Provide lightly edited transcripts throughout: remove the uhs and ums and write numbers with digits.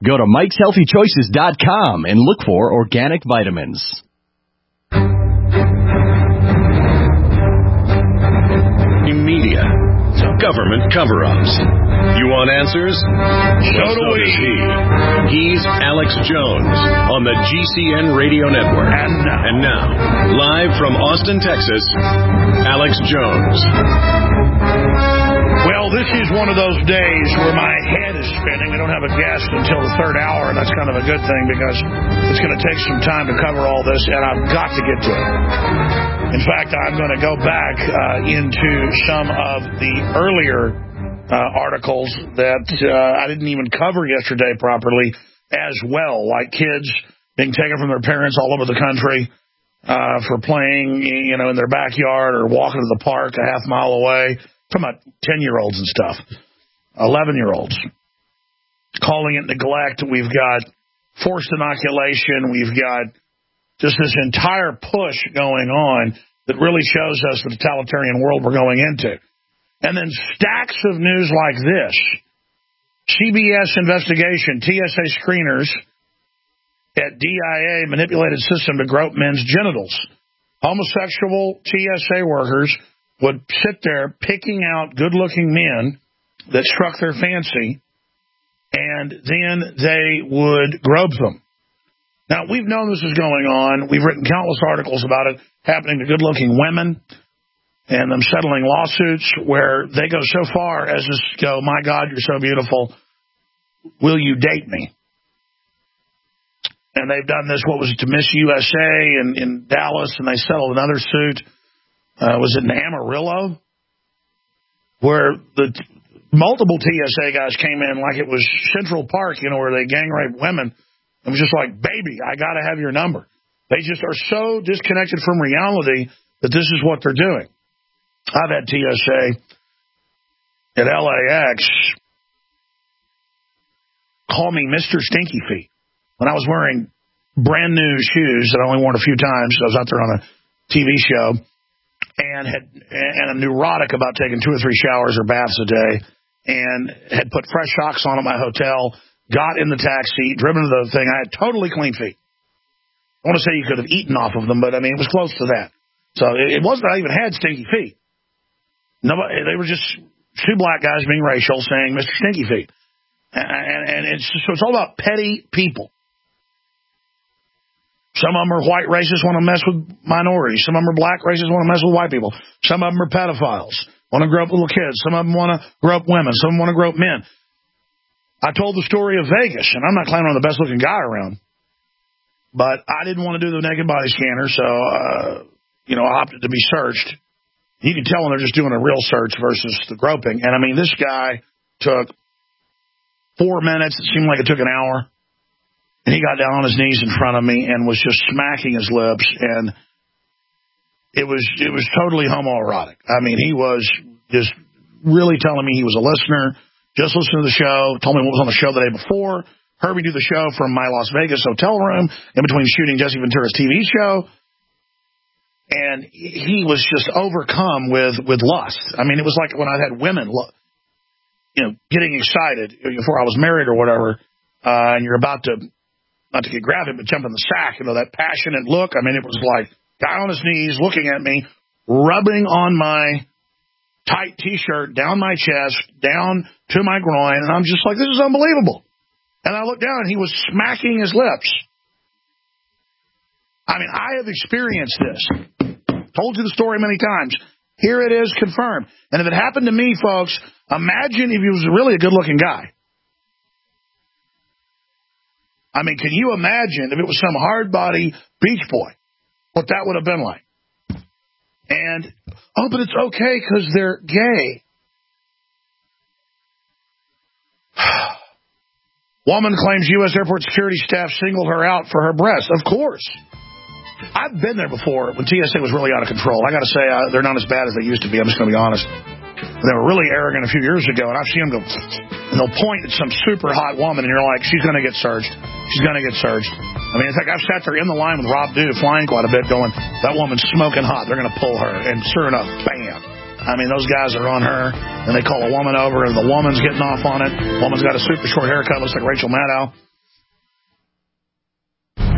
Go to Mike'sHealthyChoices.com and look for organic vitamins. Media. Government cover-ups. You want answers? So does he. He's Alex Jones on the GCN Radio Network. And now, live from Austin, Texas, Alex Jones. Well, this is one of those days where my head is spinning. We don't have a guest until the third hour, and that's kind of a good thing because it's going to take some time to cover all this, and I've got to get to it. In fact, I'm going to go back into some of the earlier articles that I didn't even cover yesterday properly as well, like kids being taken from their parents all over the country for playing, in their backyard or walking to the park a half mile away. Talking about 10-year-olds and stuff, 11-year-olds. Calling it neglect. We've got forced inoculation. We've got just this entire push going on that really shows us the totalitarian world we're going into. And then stacks of news like this. CBS investigation, TSA screeners at DIA manipulated system to grope men's genitals. Homosexual TSA workers would sit there picking out good-looking men that struck their fancy, and then they would grope them. Now, we've known this is going on. We've written countless articles about it happening to good-looking women and them settling lawsuits where they go so far as to go, my God, you're so beautiful. Will you date me? And they've done this, what was it, to Miss USA in Dallas, and they settled another suit. Was it in Amarillo? Where the multiple TSA guys came in like it was Central Park, where they gang raped women. It was just like, baby, I got to have your number. They just are so disconnected from reality that this is what they're doing. I've had TSA at LAX call me Mr. Stinky Feet when I was wearing brand new shoes that I only worn a few times. I was out there on a TV show and I'm neurotic about taking 2 or 3 showers or baths a day and had put fresh socks on at my hotel, got in the taxi, driven to the thing. I had totally clean feet. I want to say you could have eaten off of them, but, it was close to that. So it wasn't that I even had stinky feet. Nobody, they were just 2 black guys being racial saying, Mr. Stinky Feet. And it's all about petty people. Some of them are white racists, want to mess with minorities. Some of them are black racists, want to mess with white people. Some of them are pedophiles, want to grope little kids. Some of them want to grope women. Some of them want to grope men. I told the story of Vegas, and I'm not claiming I'm the best-looking guy around. But I didn't want to do the naked body scanner, so, I opted to be searched. You can tell when they're just doing a real search versus the groping. And, this guy took 4 minutes. It seemed like it took an hour. And he got down on his knees in front of me and was just smacking his lips. And it was totally homoerotic. He was just really telling me he was a listener, just listened to the show, told me what was on the show the day before, heard me do the show from my Las Vegas hotel room in between shooting Jesse Ventura's TV show. And he was just overcome with lust. It was like when I had women, getting excited before I was married or whatever, and you're about to, not to get grabby, but jump in the sack, that passionate look. It was like guy on his knees looking at me, rubbing on my tight T-shirt, down my chest, down to my groin, and I'm just like, this is unbelievable. And I looked down, and he was smacking his lips. I have experienced this. Told you the story many times. Here it is, confirmed. And if it happened to me, folks, imagine if he was really a good-looking guy. Can you imagine if it was some hard-body beach boy, what that would have been like? And, but it's okay because they're gay. Woman claims U.S. airport security staff singled her out for her breasts. Of course. I've been there before when TSA was really out of control. I got to say, they're not as bad as they used to be. I'm just going to be honest. They were really arrogant a few years ago, and I've seen them go, and they'll point at some super hot woman, and you're like, she's going to get searched. She's going to get searched. In fact, I've sat there in the line with Rob Dew flying quite a bit going, that woman's smoking hot. They're going to pull her. And sure enough, bam. Those guys are on her, and they call a woman over, and the woman's getting off on it. Woman's got a super short haircut, looks like Rachel Maddow.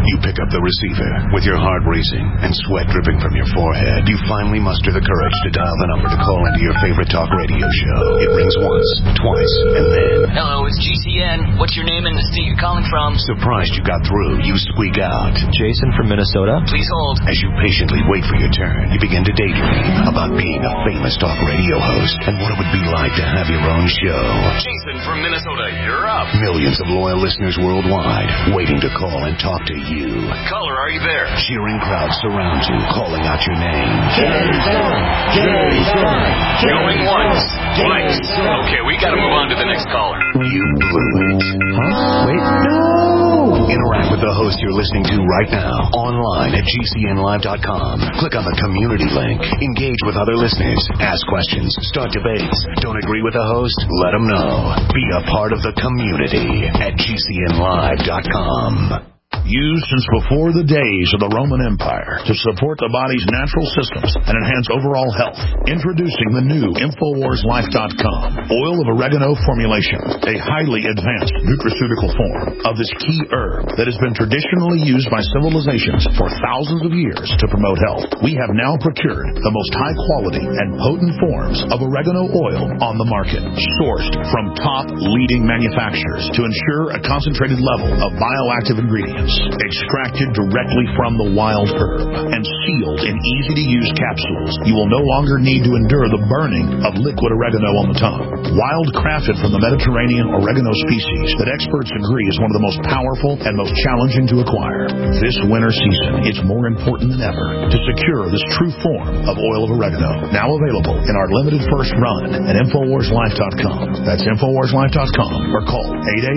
You pick up the receiver. With your heart racing and sweat dripping from your forehead, you finally muster the courage to dial the number to call into your favorite talk radio show. It rings once, twice, and then... Hello, it's GCN. What's your name and the state you're calling from? Surprised you got through, you squeak out. Jason from Minnesota. Please hold. As you patiently wait for your turn, you begin to daydream about being a famous talk radio host and what it would be like to have your own show. Jason from Minnesota, you're up. Millions of loyal listeners worldwide waiting to call and talk to you. Caller, are you there? Cheering crowds surround you, calling out your name. Jason! Going once, twice. Okay, we gotta move on to the next caller. You blew it. Huh? Wait, no! Interact with the host you're listening to right now, online at GCNlive.com. Click on the community link. Engage with other listeners. Ask questions. Start debates. Don't agree with the host? Let them know. Be a part of the community at GCNlive.com. Used since before the days of the Roman Empire to support the body's natural systems and enhance overall health. Introducing the new InfoWarsLife.com oil of oregano formulation, a highly advanced nutraceutical form of this key herb that has been traditionally used by civilizations for thousands of years to promote health. We have now procured the most high-quality and potent forms of oregano oil on the market, sourced from top leading manufacturers to ensure a concentrated level of bioactive ingredients. Extracted directly from the wild herb and sealed in easy-to-use capsules, you will no longer need to endure the burning of liquid oregano on the tongue. Wild crafted from the Mediterranean oregano species that experts agree is one of the most powerful and most challenging to acquire. This winter season, it's more important than ever to secure this true form of oil of oregano. Now available in our limited first run at InfoWarsLife.com. That's InfoWarsLife.com or call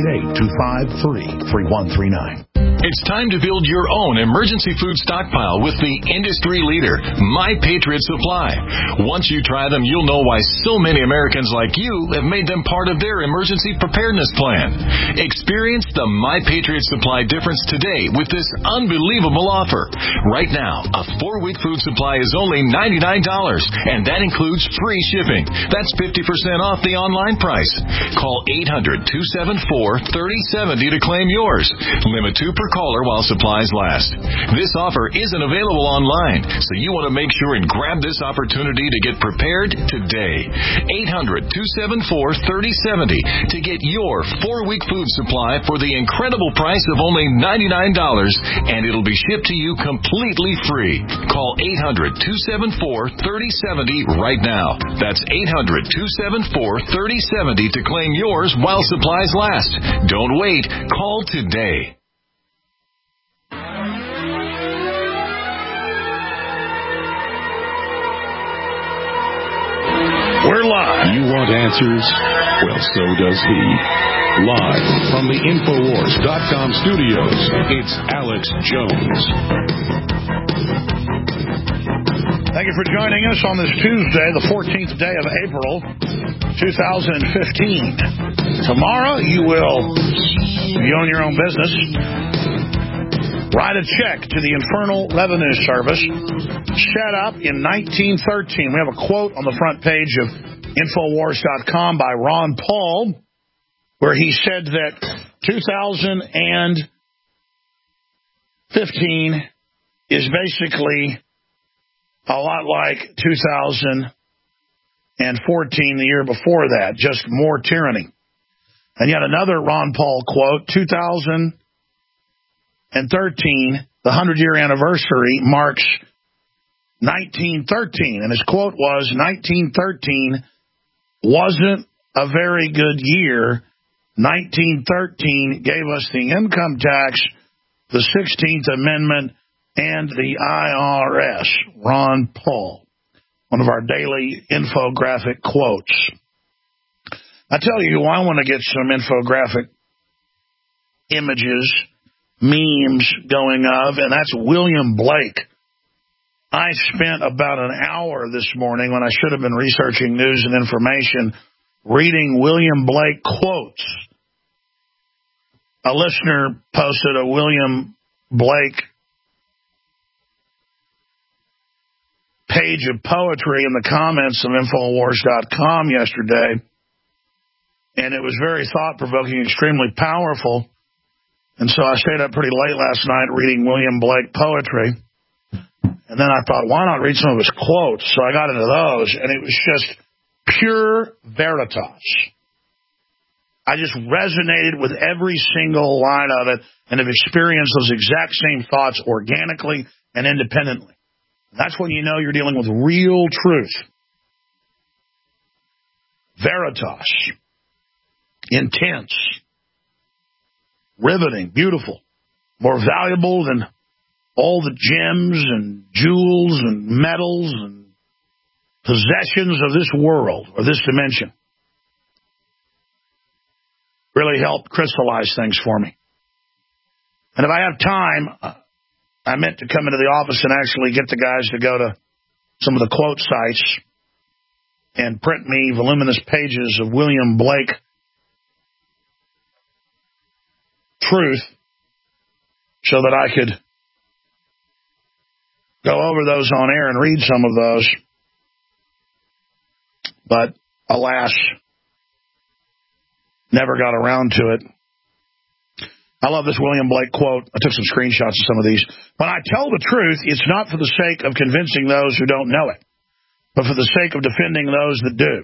888-253-3139. It's time to build your own emergency food stockpile with the industry leader, My Patriot Supply. Once you try them, you'll know why so many Americans like you have made them part of their emergency preparedness plan. Experience the My Patriot Supply difference today with this unbelievable offer. Right now, a 4-week food supply is only $99, and that includes free shipping. That's 50% off the online price. Call 800-274-3070 to claim yours. Limit 2 per caller while supplies last. This offer isn't available online, so you want to make sure and grab this opportunity to get prepared today. 800-274-3070 to get your 4-week food supply for the incredible price of only $99, and it'll be shipped to you completely free. Call 800-274-3070 right now. That's 800-274-3070 to claim yours while supplies last. Don't wait. Call today. We're live. You want answers? Well, so does he. Live from the Infowars.com studios, it's Alex Jones. Thank you for joining us on this Tuesday, the 14th day of April, 2015. Tomorrow, you will, if you own your own business, write a check to the Internal Revenue Service set up in 1913. We have a quote on the front page of Infowars.com by Ron Paul, where he said that 2015 is basically a lot like 2014, the year before that, just more tyranny. And yet another Ron Paul quote, 2013, the 100-year anniversary, marks 1913. And his quote was, 1913 wasn't a very good year. 1913 gave us the income tax, the 16th Amendment, and the IRS. Ron Paul, one of our daily infographic quotes. I tell you, I want to get some infographic images, memes going of, and that's William Blake. I spent about an hour this morning, when I should have been researching news and information, reading William Blake quotes. A listener posted a William Blake page of poetry in the comments of Infowars.com yesterday, and it was very thought-provoking, extremely powerful. And so I stayed up pretty late last night reading William Blake poetry. And then I thought, why not read some of his quotes? So I got into those, and it was just pure veritas. I just resonated with every single line of it and have experienced those exact same thoughts organically and independently. That's when you know you're dealing with real truth. Veritas. Intense. Riveting. Beautiful. More valuable than all the gems and jewels and metals and possessions of this world or this dimension. Really helped crystallize things for me. And if I have time, I meant to come into the office and actually get the guys to go to some of the quote sites and print me voluminous pages of William Blake truth so that I could go over those on air and read some of those. But alas, never got around to it. I love this William Blake quote. I took some screenshots of some of these. When I tell the truth, it's not for the sake of convincing those who don't know it, but for the sake of defending those that do.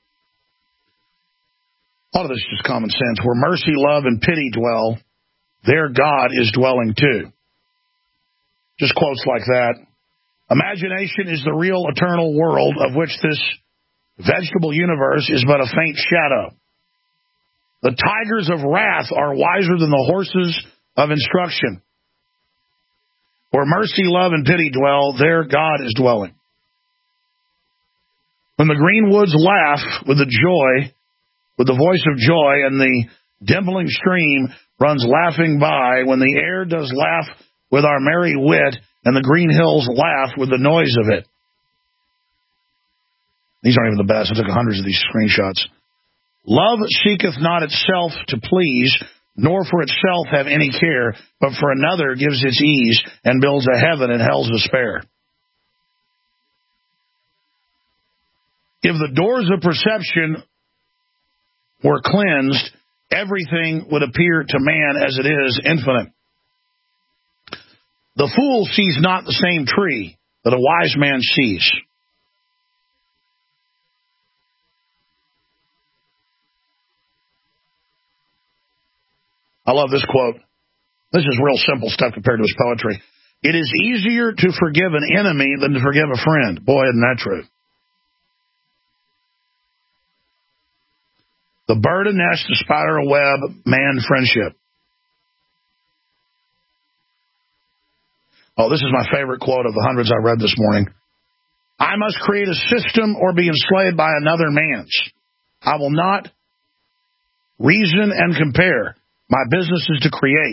A lot of this is just common sense. Where mercy, love, and pity dwell, there God is dwelling too. Just quotes like that. Imagination is the real eternal world of which this vegetable universe is but a faint shadow. The tigers of wrath are wiser than the horses of instruction. Where mercy, love, and pity dwell, there God is dwelling. When the green woods laugh with the voice of joy, and the dimpling stream runs laughing by, when the air does laugh with our merry wit, and the green hills laugh with the noise of it. These aren't even the best. I took hundreds of these screenshots. Love seeketh not itself to please, nor for itself have any care, but for another gives its ease, and builds a heaven in hell's despair. If the doors of perception were cleansed, everything would appear to man as it is infinite. The fool sees not the same tree that a wise man sees. I love this quote. This is real simple stuff compared to his poetry. It is easier to forgive an enemy than to forgive a friend. Boy, isn't that true? The bird a nest, the spider a web, man friendship. Oh, this is my favorite quote of the hundreds I read this morning. I must create a system or be enslaved by another man's. I will not reason and compare. My business is to create.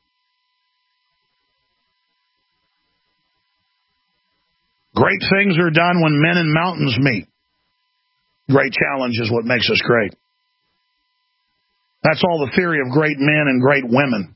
Great things are done when men and mountains meet. Great challenge is what makes us great. That's all the theory of great men and great women.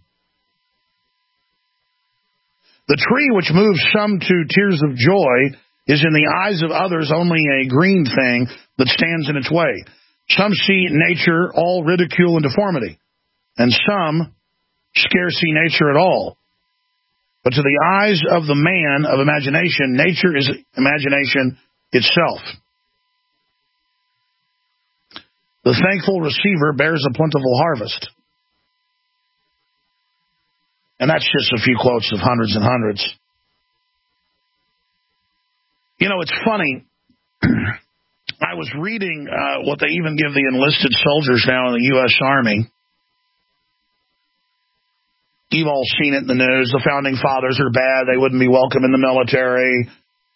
The tree which moves some to tears of joy is in the eyes of others only a green thing that stands in its way. Some see nature all ridicule and deformity, and some scarce see nature at all. But to the eyes of the man of imagination, nature is imagination itself. The thankful receiver bears a plentiful harvest. And that's just a few quotes of hundreds and hundreds. You know, it's funny. I was reading what they even give the enlisted soldiers now in the U.S. Army. You've all seen it in the news. The founding fathers are bad. They wouldn't be welcome in the military.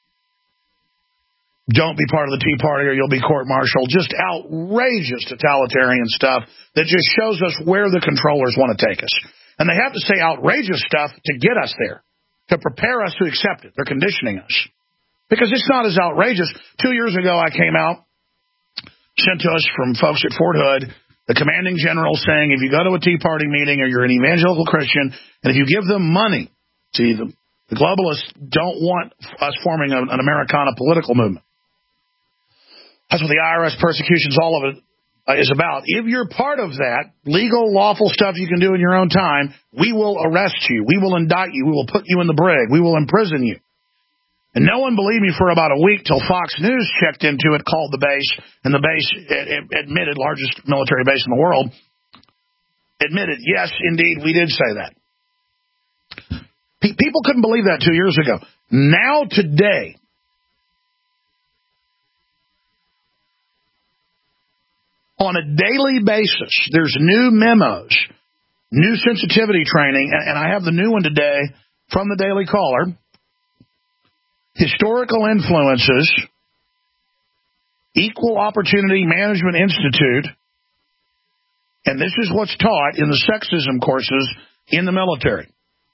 Don't be part of the Tea Party or you'll be court-martialed. Just outrageous totalitarian stuff that just shows us where the controllers want to take us. And they have to say outrageous stuff to get us there, to prepare us to accept it. They're conditioning us. Because it's not as outrageous. 2 years ago, I came out, sent to us from folks at Fort Hood, the commanding general saying, if you go to a Tea Party meeting or you're an evangelical Christian, and if you give them money, see, the globalists don't want us forming an Americana political movement. That's what the IRS persecutions, all of it, is about. If you're part of that, legal, lawful stuff you can do in your own time, we will arrest you. We will indict you. We will put you in the brig. We will imprison you. And no one believed me for about a week till Fox News checked into it, called the base, and the base admitted, largest military base in the world, admitted, yes, indeed, we did say that. People couldn't believe that 2 years ago. Now, today, on a daily basis, there's new memos, new sensitivity training, and I have the new one today from the Daily Caller. Historical Influences, Equal Opportunity Management Institute, and this is what's taught in the sexism courses in the military.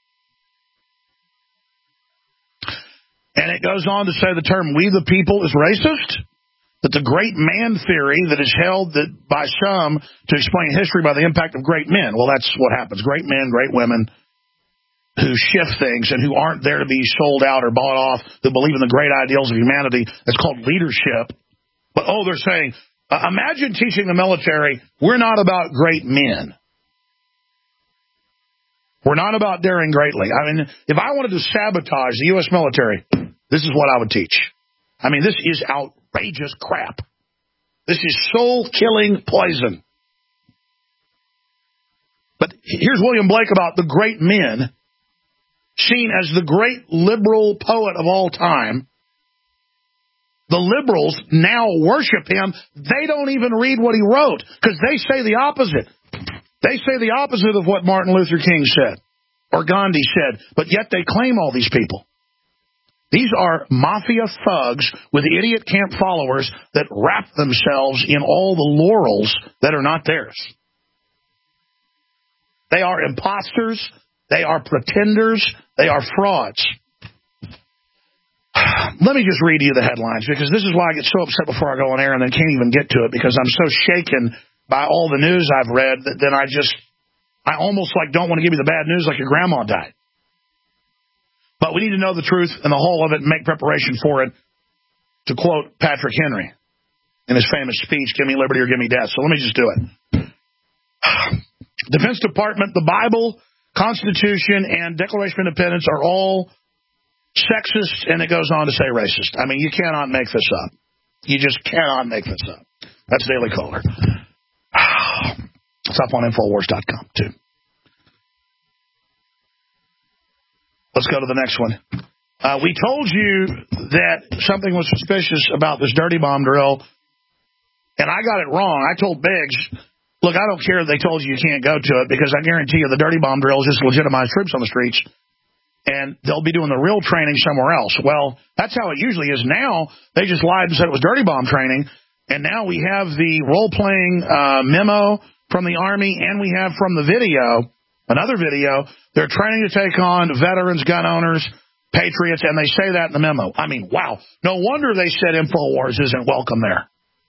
And it goes on to say the term "we the people" is racist, that the great man theory that is held that by some to explain history by the impact of great men. Well, that's what happens. Great men, great women who shift things and who aren't there to be sold out or bought off, who believe in the great ideals of humanity. That's called leadership. But, they're saying, imagine teaching the military, we're not about great men. We're not about daring greatly. I mean, if I wanted to sabotage the U.S. military, this is what I would teach. I mean, this is outrageous crap. This is soul-killing poison. But here's William Blake about the great men, seen as the great liberal poet of all time. The liberals now worship him. They don't even read what he wrote because they say the opposite. They say the opposite of what Martin Luther King said or Gandhi said, but yet they claim all these people. These are mafia thugs with idiot camp followers that wrap themselves in all the laurels that are not theirs. They are imposters. They are pretenders. They are frauds. Let me just read you the headlines, because this is why I get so upset before I go on air and then can't even get to it, because I'm so shaken by all the news I've read that then I almost don't want to give you the bad news like your grandma died. But we need to know the truth and the whole of it and make preparation for it, to quote Patrick Henry in his famous speech, "Give me liberty or give me death." So let me just do it. Defense Department, the Bible, Constitution, and Declaration of Independence are all sexist, and it goes on to say racist. I mean, you cannot make this up. You just cannot make this up. That's Daily Caller. It's up on Infowars.com, too. Let's go to the next one. We told you that something was suspicious about this dirty bomb drill, and I got it wrong. I told Biggs, look, I don't care if they told you can't go to it, because I guarantee you the dirty bomb drill is just legitimized troops on the streets, and they'll be doing the real training somewhere else. Well, that's how it usually is now. They just lied and said it was dirty bomb training, and now we have the role-playing memo from the Army, and we have from the video, another video, they're training to take on veterans, gun owners, patriots, and they say that in the memo. I mean, wow. No wonder they said InfoWars isn't welcome there.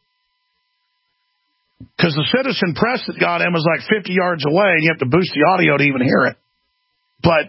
Because the citizen press that got in was 50 yards away, and you have to boost the audio to even hear it. But,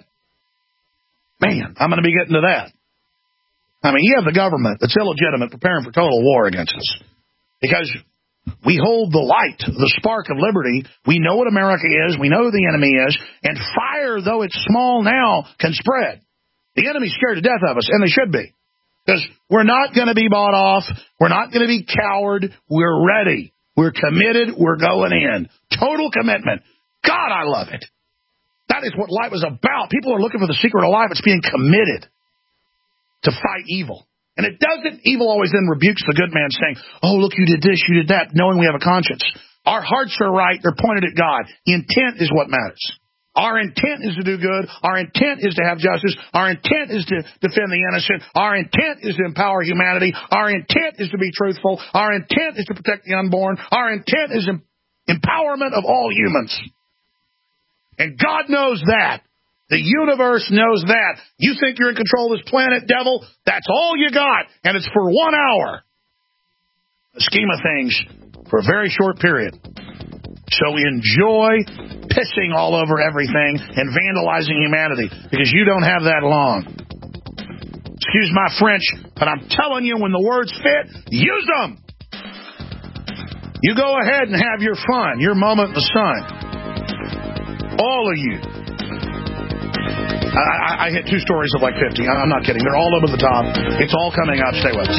man, I'm going to be getting to that. I mean, you have the government that's illegitimate preparing for total war against us. Because we hold the light, the spark of liberty. We know what America is. We know who the enemy is. And fire, though it's small now, can spread. The enemy's scared to death of us, and they should be. Because we're not going to be bought off. We're not going to be coward. We're ready. We're committed. We're going in. Total commitment. God, I love it. That is what life is about. People are looking for the secret of life. It's being committed to fight evil. And it doesn't, evil always then rebukes the good man saying, oh, look, you did this, you did that, knowing we have a conscience. Our hearts are right. They're pointed at God. Intent is what matters. Our intent is to do good. Our intent is to have justice. Our intent is to defend the innocent. Our intent is to empower humanity. Our intent is to be truthful. Our intent is to protect the unborn. Our intent is empowerment of all humans. And God knows that. The universe knows that. You think you're in control of this planet, devil? That's all you got. And it's for 1 hour. The scheme of things for a very short period. So we enjoy pissing all over everything and vandalizing humanity, because you don't have that long. Excuse my French, but I'm telling you, when the words fit, use them. You go ahead and have your fun, your moment in the sun. All of you. I hit 2 stories of like 50. I'm not kidding. They're all over the top. It's all coming up. Stay with us.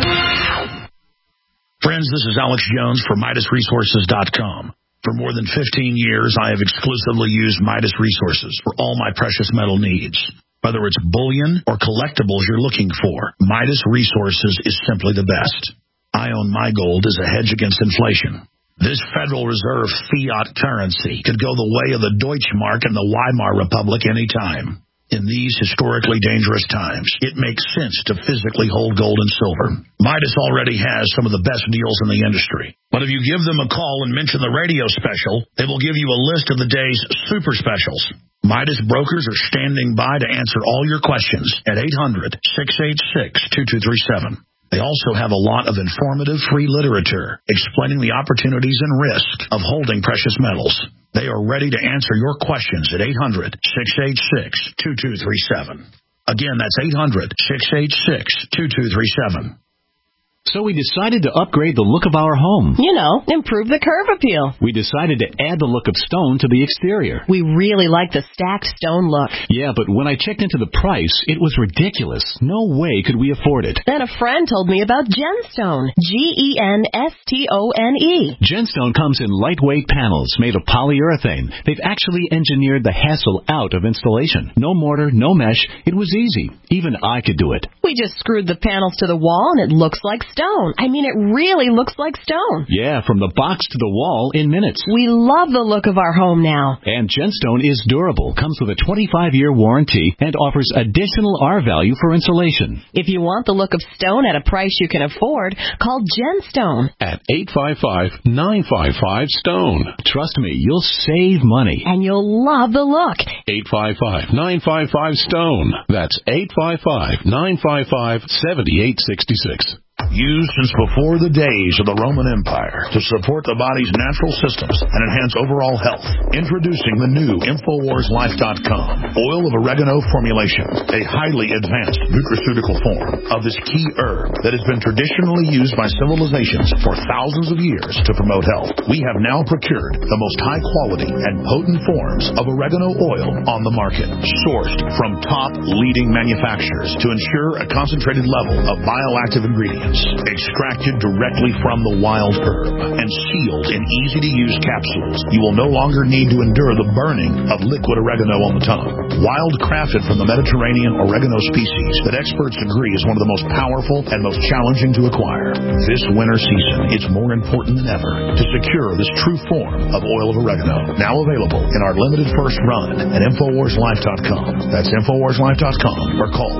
Friends, this is Alex Jones for MidasResources.com. For more than 15 years, I have exclusively used Midas Resources for all my precious metal needs. Whether it's bullion or collectibles you're looking for, Midas Resources is simply the best. I own my gold as a hedge against inflation. This Federal Reserve fiat currency could go the way of the Deutschmark and the Weimar Republic anytime. In these historically dangerous times, it makes sense to physically hold gold and silver. Midas already has some of the best deals in the industry. But if you give them a call and mention the radio special, they will give you a list of the day's super specials. Midas brokers are standing by to answer all your questions at 800-686-2237. They also have a lot of informative free literature explaining the opportunities and risks of holding precious metals. They are ready to answer your questions at 800-686-2237. Again, that's 800-686-2237. So we decided to upgrade the look of our home. You know, improve the curb appeal. We decided to add the look of stone to the exterior. We really like the stacked stone look. Yeah, but when I checked into the price, it was ridiculous. No way could we afford it. Then a friend told me about Genstone. Genstone. Genstone comes in lightweight panels made of polyurethane. They've actually engineered the hassle out of installation. No mortar, no mesh. It was easy. Even I could do it. We just screwed the panels to the wall and it looks like stone. I mean, it really looks like stone. Yeah, from the box to the wall in minutes. We love the look of our home now. And Genstone is durable, comes with a 25-year warranty, and offers additional R-value for insulation. If you want the look of stone at a price you can afford, call Genstone at 855-955-STONE. Trust me, you'll save money. And you'll love the look. 855-955-STONE. That's 855-955-7866. Used since before the days of the Roman Empire to support the body's natural systems and enhance overall health. Introducing the new InfoWarsLife.com oil of oregano formulation, a highly advanced nutraceutical form of this key herb that has been traditionally used by civilizations for thousands of years to promote health. We have now procured the most high-quality and potent forms of oregano oil on the market, sourced from top leading manufacturers to ensure a concentrated level of bioactive ingredients. Extracted directly from the wild herb and sealed in easy-to-use capsules, you will no longer need to endure the burning of liquid oregano on the tongue. Wild crafted from the Mediterranean oregano species that experts agree is one of the most powerful and most challenging to acquire. This winter season, it's more important than ever to secure this true form of oil of oregano. Now available in our limited first run at InfoWarsLife.com. That's InfoWarsLife.com or call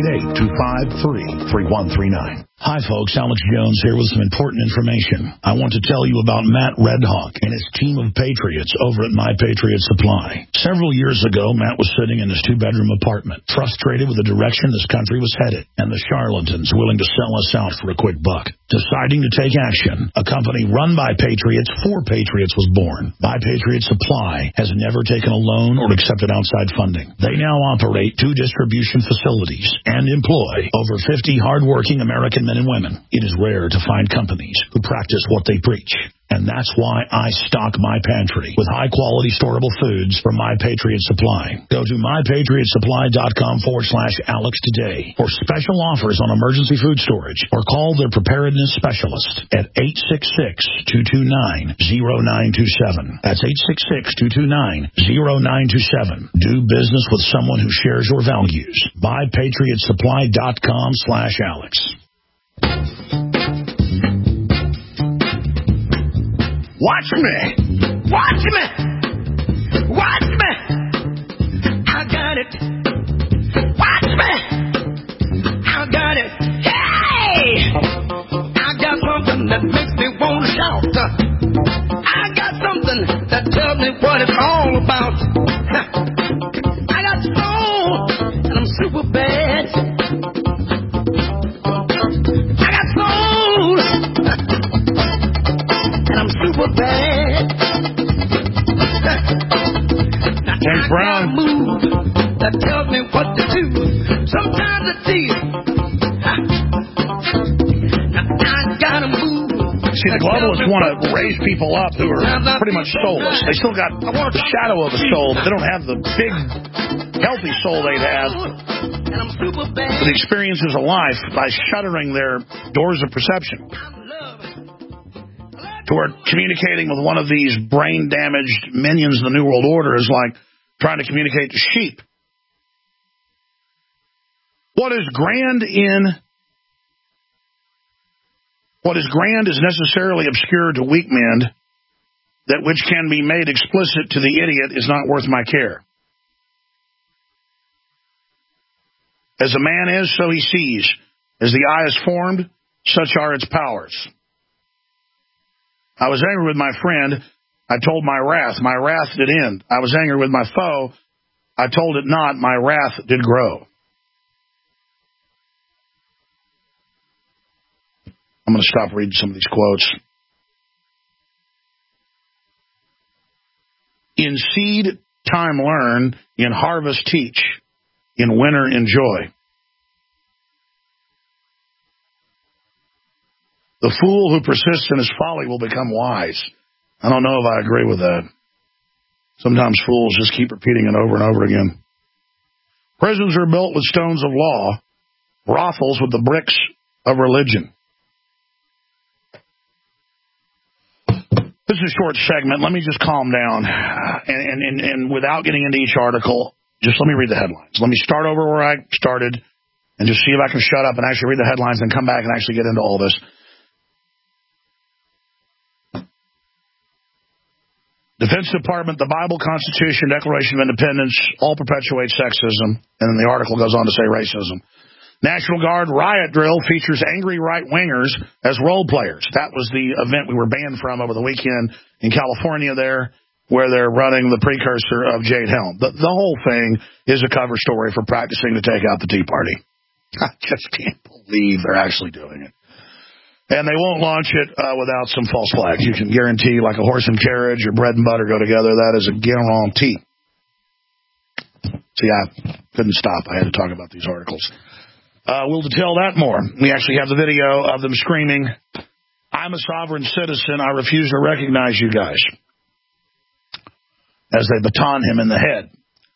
888-253-3139. Hi, folks. Alex Jones here with some important information. I want to tell you about Matt Redhawk and his team of patriots over at My Patriot Supply. Several years ago, Matt was sitting in his 2-bedroom apartment, frustrated with the direction this country was headed, and the charlatans willing to sell us out for a quick buck. Deciding to take action, a company run by patriots for patriots was born. My Patriot Supply has never taken a loan or accepted outside funding. They now operate 2 distribution facilities and employ over 50 hardworking American men and women. It is rare to find companies who practice what they preach. And that's why I stock my pantry with high-quality storable foods from My Patriot Supply. Go to mypatriotsupply.com/Alex today for special offers on emergency food storage or call their preparedness specialist at 866-229-0927. That's 866-229-0927. Do business with someone who shares your values. mypatriotsupply.com/Alex. Watch me! Watch me! Watch me! I got it! Watch me! I got it! Hey! I got something that makes me want to shout. I got something that tells me what it's all about. I got soul, and I'm super bad. I got soul, and I'm super bad. James Brown. Move that tells me what to do. Sometimes I feel. Now I gotta move See, the globalists want to raise people up who are pretty much soulless. They still got the shadow of a soul, but they don't have the big, healthy soul they'd have for the experiences of life by shuttering their doors of perception. To where communicating with one of these brain-damaged minions of the New World Order is like trying to communicate to sheep. What is grand is necessarily obscure to weak men, that which can be made explicit to the idiot is not worth my care. As a man is, so he sees. As the eye is formed, such are its powers. I was angry with my friend. I told my wrath. My wrath did end. I was angry with my foe. I told it not. My wrath did grow. I'm going to stop reading some of these quotes. In seed time learn, in harvest teach, in winter enjoy. The fool who persists in his folly will become wise. I don't know if I agree with that. Sometimes fools just keep repeating it over and over again. Prisons are built with stones of law, brothels with the bricks of religion. This is a short segment. Let me just calm down. And without getting into each article, just let me read the headlines. Let me start over where I started and just see if I can shut up and actually read the headlines and come back and actually get into all this. Defense Department, the Bible, Constitution, Declaration of Independence, all perpetuate sexism. And then the article goes on to say racism. National Guard riot drill features angry right-wingers as role players. That was the event we were banned from over the weekend in California there, where they're running the precursor of Jade Helm. The whole thing is a cover story for practicing to take out the Tea Party. I just can't believe they're actually doing it. And they won't launch it without some false flags. You can guarantee, like a horse and carriage or bread and butter go together, that is a guarantee. See, I couldn't stop. I had to talk about these articles. We'll detail that more. We actually have the video of them screaming, "I'm a sovereign citizen. I refuse to recognize you guys," as they baton him in the head.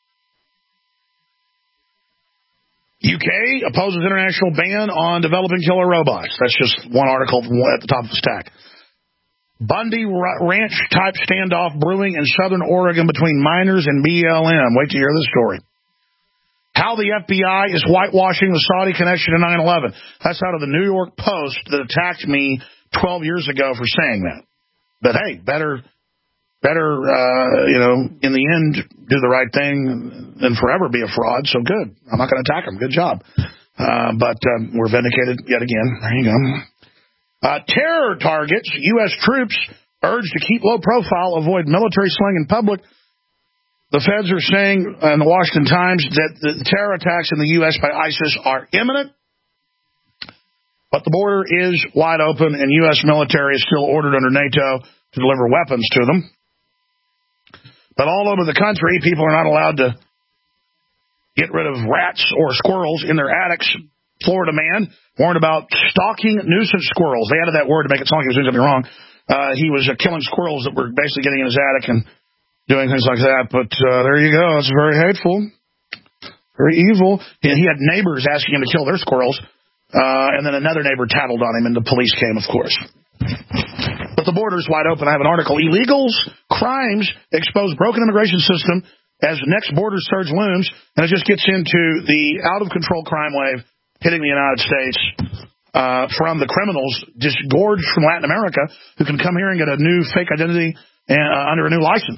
UK opposes international ban on developing killer robots. That's just one article at the top of the stack. Bundy Ranch-type standoff brewing in southern Oregon between miners and BLM. Wait to hear this story. How the FBI is whitewashing the Saudi connection to 9/11. That's out of the New York Post that attacked me 12 years ago for saying that. But hey, better, in the end, do the right thing than forever be a fraud. So good. I'm not going to attack them. Good job. But we're vindicated yet again. There you go. Terror targets. U.S. troops urged to keep low profile, avoid military slang in public. The feds are saying in the Washington Times that the terror attacks in the U.S. by ISIS are imminent. But the border is wide open, and U.S. military is still ordered under NATO to deliver weapons to them. But all over the country, people are not allowed to get rid of rats or squirrels in their attics. Florida man warned about stalking nuisance squirrels. They added that word to make it sound like he was doing something wrong. He was killing squirrels that were basically getting in his attic and doing things like that. But there you go. It's very hateful, very evil. He had neighbors asking him to kill their squirrels. And then another neighbor tattled on him, and the police came, of course. But the border's wide open. I have an article. Illegals, crimes expose broken immigration system as next border surge looms. And it just gets into the out-of-control crime wave hitting the United States from the criminals disgorged from Latin America who can come here and get a new fake identity and, under a new license.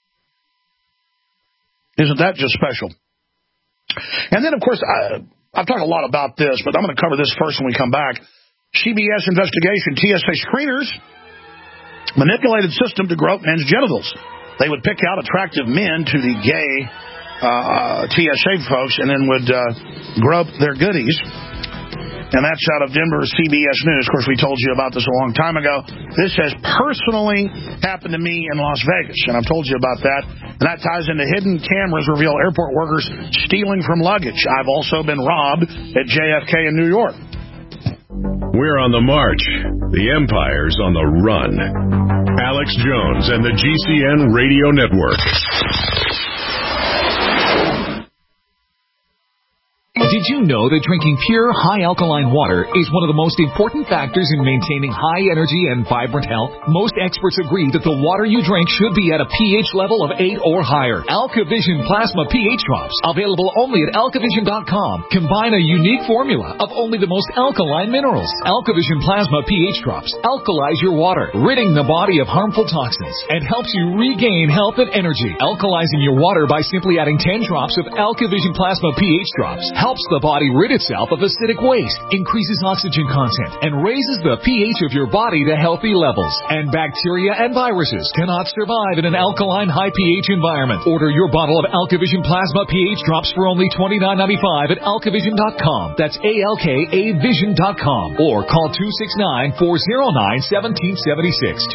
Isn't that just special? And then, of course, I've talked a lot about this, but I'm going to cover this first when we come back. CBS investigation, TSA screeners manipulated system to grope men's genitals. They would pick out attractive men to the gay TSA folks and then would grope their goodies. And that's out of Denver CBS News. Of course, we told you about this a long time ago. This has personally happened to me in Las Vegas, and I've told you about that. And that ties into hidden cameras reveal airport workers stealing from luggage. I've also been robbed at JFK in New York. We're on the march. The Empire's on the run. Alex Jones and the GCN Radio Network. Did you know that drinking pure, high-alkaline water is one of the most important factors in maintaining high energy and vibrant health? Most experts agree that the water you drink should be at a pH level of 8 or higher. AlkaVision Plasma pH Drops, available only at alkavision.com, combine a unique formula of only the most alkaline minerals. AlkaVision Plasma pH Drops alkalize your water, ridding the body of harmful toxins, and helps you regain health and energy. Alkalizing your water by simply adding 10 drops of AlkaVision Plasma pH Drops helps the body rid itself of acidic waste, increases oxygen content, and raises the pH of your body to healthy levels. And bacteria and viruses cannot survive in an alkaline high pH environment. Order your bottle of AlkaVision Plasma pH Drops for only $29.95 at alkavision.com. That's ALKAvision.com. Or call 269-409-1776.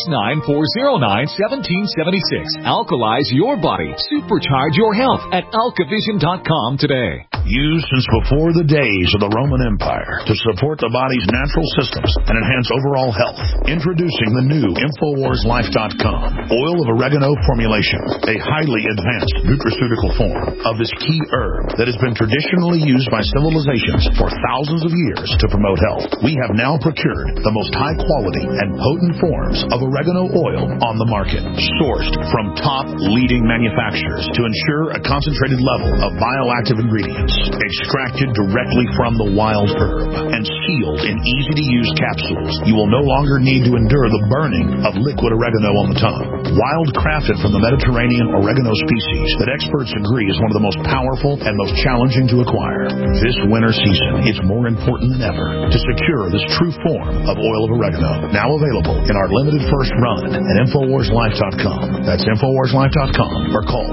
269-409-1776. Alkalize your body. Supercharge your health at alkavision.com today. Used since before the days of the Roman Empire to support the body's natural systems and enhance overall health. Introducing the new InfoWarsLife.com Oil of Oregano formulation, a highly advanced nutraceutical form of this key herb that has been traditionally used by civilizations for thousands of years to promote health. We have now procured the most high quality and potent forms of oregano oil on the market, sourced from top leading manufacturers to ensure a concentrated level of bioactive ingredients, extracted directly from the wild herb and sealed in easy-to-use capsules. You will no longer need to endure the burning of liquid oregano on the tongue. Wild crafted from the Mediterranean oregano species that experts agree is one of the most powerful and most challenging to acquire. This winter season, it's more important than ever to secure this true form of oil of oregano. Now available in our limited first run at InfoWarsLife.com. That's InfoWarsLife.com or call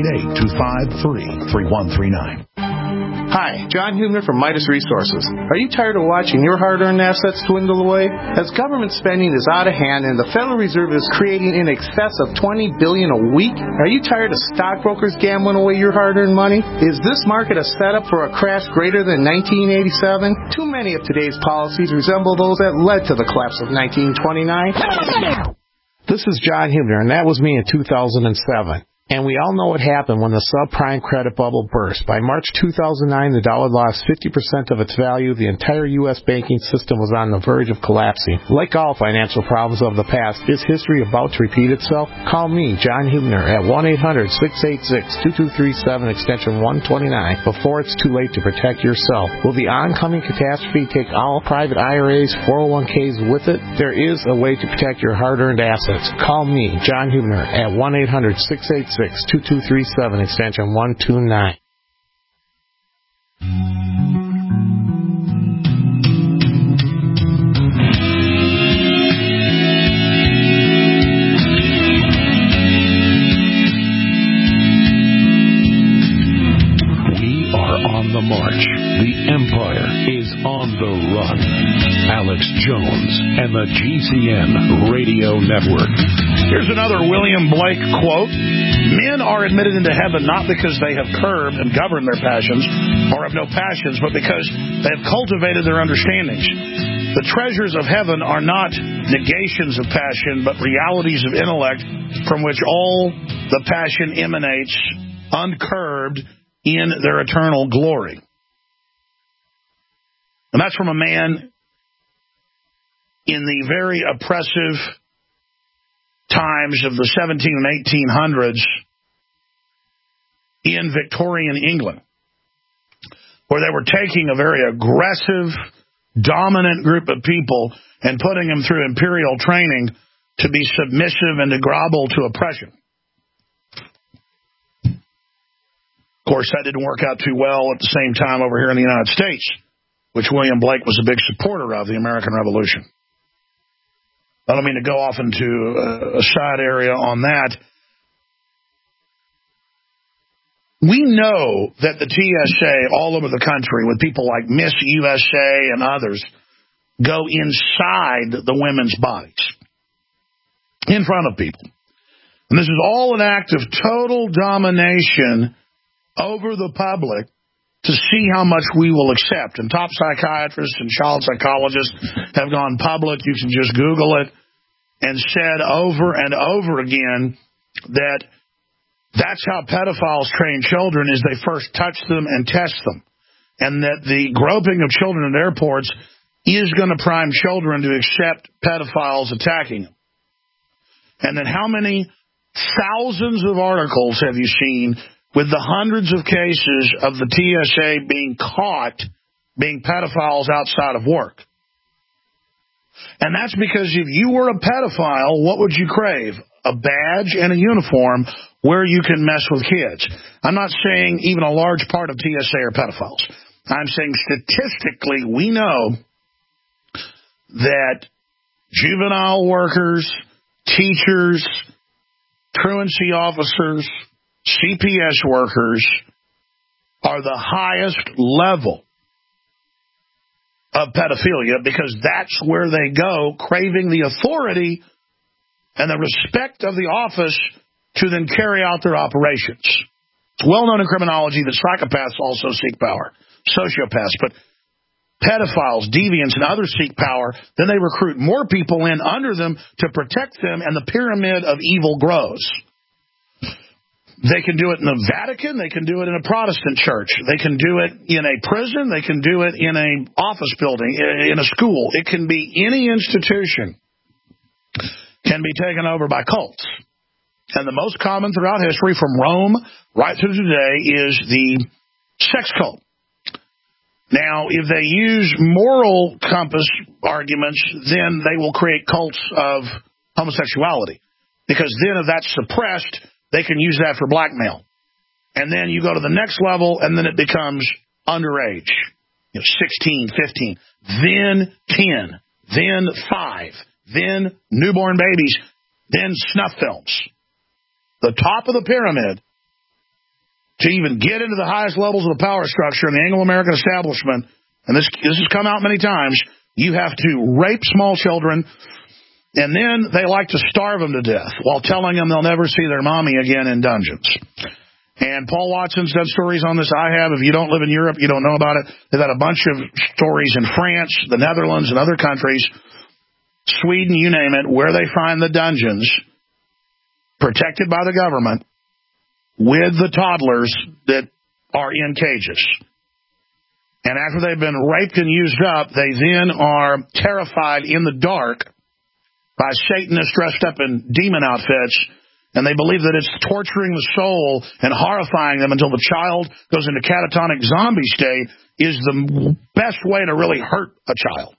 888-253-3139. Hi, John Hubner from Midas Resources. Are you tired of watching your hard-earned assets dwindle away? As government spending is out of hand and the Federal Reserve is creating in excess of $20 billion a week, are you tired of stockbrokers gambling away your hard-earned money? Is this market a setup for a crash greater than 1987? Too many of today's policies resemble those that led to the collapse of 1929. This is John Hubner, and that was me in 2007. And we all know what happened when the subprime credit bubble burst. By March 2009, the dollar lost 50% of its value. The entire U.S. banking system was on the verge of collapsing. Like all financial problems of the past, is history about to repeat itself? Call me, John Hubner, at 1-800-686-2237, extension 129, before it's too late to protect yourself. Will the oncoming catastrophe take all private IRAs, 401ks with it? There is a way to protect your hard-earned assets. Call me, John Hubner, at 1-800-686-2237, extension 129. We are on the march. The Empire is on the run. Alex Jones and the GCN Radio Network. Here's another William Blake quote. Men are admitted into heaven not because they have curbed and governed their passions or have no passions, but because they have cultivated their understandings. The treasures of heaven are not negations of passion, but realities of intellect from which all the passion emanates uncurbed in their eternal glory. And that's from a man in the very oppressive times of the 17 and 1800s in Victorian England, where they were taking a very aggressive, dominant group of people and putting them through imperial training to be submissive and to grovel to oppression. Of course, that didn't work out too well at the same time over here in the United States, which William Blake was a big supporter of, the American Revolution. I don't mean to go off into a side area on that. We know that the TSA all over the country, with people like Miss USA and others, go inside the women's bodies in front of people. And this is all an act of total domination over the public to see how much we will accept. And top psychiatrists and child psychologists have gone public. You can just Google it, and said over and over again that that's how pedophiles train children, is they first touch them and test them. And that the groping of children at airports is going to prime children to accept pedophiles attacking them. And then how many thousands of articles have you seen with the hundreds of cases of the TSA being caught being pedophiles outside of work? And that's because if you were a pedophile, what would you crave? A badge and a uniform where you can mess with kids. I'm not saying even a large part of TSA are pedophiles. I'm saying statistically we know that juvenile workers, teachers, truancy officers, CPS workers are the highest level of pedophilia because that's where they go, craving the authority and the respect of the office to then carry out their operations. It's well known in criminology that psychopaths also seek power, sociopaths, but pedophiles, deviants, and others seek power. Then they recruit more people in under them to protect them, and the pyramid of evil grows. They can do it in the Vatican. They can do it in a Protestant church. They can do it in a prison. They can do it in an office building, in a school. It can be any institution can be taken over by cults. And the most common throughout history, from Rome right through today, is the sex cult. Now, if they use moral compass arguments, then they will create cults of homosexuality. Because then if that's suppressed, they can use that for blackmail. And then you go to the next level, and then it becomes underage. 16, 15, then 10, then 5, then newborn babies, then snuff films. The top of the pyramid, to even get into the highest levels of the power structure in the Anglo-American establishment, and this has come out many times, you have to rape small children, and then they like to starve them to death while telling them they'll never see their mommy again in dungeons. And Paul Watson's done stories on this. I have. If you don't live in Europe, you don't know about it. They've had a bunch of stories in France, the Netherlands, and other countries, Sweden, you name it, where they find the dungeons protected by the government with the toddlers that are in cages. And after they've been raped and used up, they then are terrified in the dark by Satanists dressed up in demon outfits, and they believe that it's torturing the soul and horrifying them until the child goes into catatonic zombie state is the best way to really hurt a child.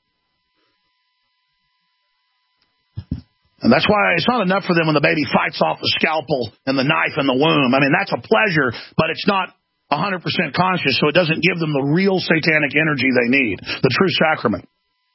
And that's why it's not enough for them when the baby fights off the scalpel and the knife in the womb. I mean, that's a pleasure, but it's not 100% conscious, so it doesn't give them the real satanic energy they need, the true sacrament.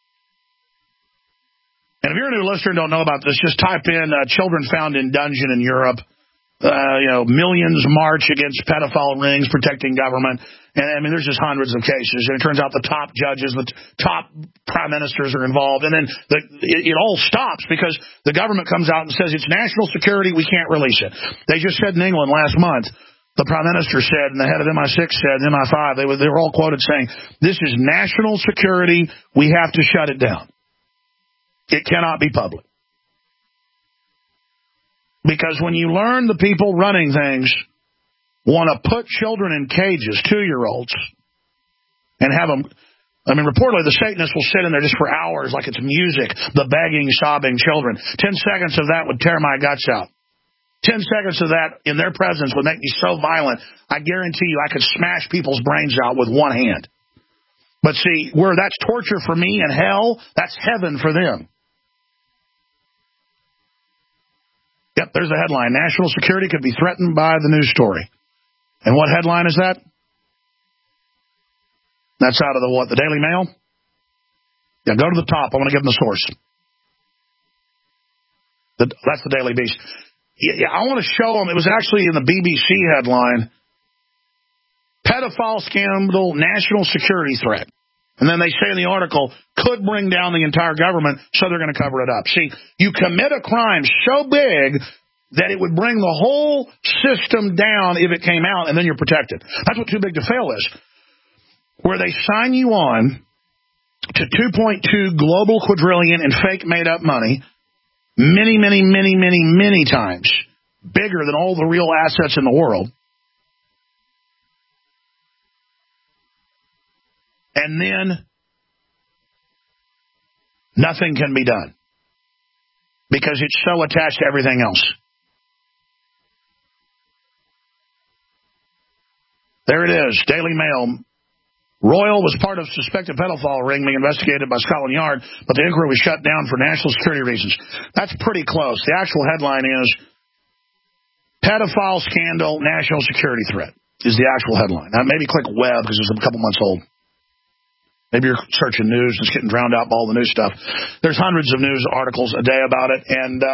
And if you're a new listener and don't know about this, just type in children found in dungeon in Europe. Millions march against pedophile rings protecting government. And I mean, there's just hundreds of cases. And it turns out the top judges, the top prime ministers are involved. And then it all stops because the government comes out and says it's national security. We can't release it. They just said in England last month, the prime minister said, and the head of MI6 said, and MI5, they were all quoted saying, this is national security. We have to shut it down. It cannot be public. Because when you learn the people running things want to put children in cages, 2-year-olds, and have them, I mean, reportedly the Satanists will sit in there just for hours like it's music, the begging, sobbing children. 10 seconds of that would tear my guts out. 10 seconds of that in their presence would make me so violent, I guarantee you I could smash people's brains out with one hand. But see, where that's torture for me and hell, that's heaven for them. Yep, there's the headline. National security could be threatened by the news story. And what headline is that? That's out of the what? The Daily Mail? Yeah, go to the top. I want to give them the source. That's the Daily Beast. Yeah, I want to show them. It was actually in the BBC headline. Pedophile scandal, national security threat. And then they say in the article, could bring down the entire government, so they're going to cover it up. See, you commit a crime so big that it would bring the whole system down if it came out, and then you're protected. That's what too big to fail is. where they sign you on to 2.2 global quadrillion in fake made-up money, many times bigger than all the real assets in the world. And then nothing can be done because it's so attached to everything else. There it is, Daily Mail. Royal was part of suspected pedophile ring being investigated by Scotland Yard, but the inquiry was shut down for national security reasons. That's pretty close. The actual headline is Pedophile Scandal, National Security Threat is the actual headline. Now, maybe click web because it's a couple months old. Maybe you're searching news and it's getting drowned out by all the new stuff. There's hundreds of news articles a day about it, and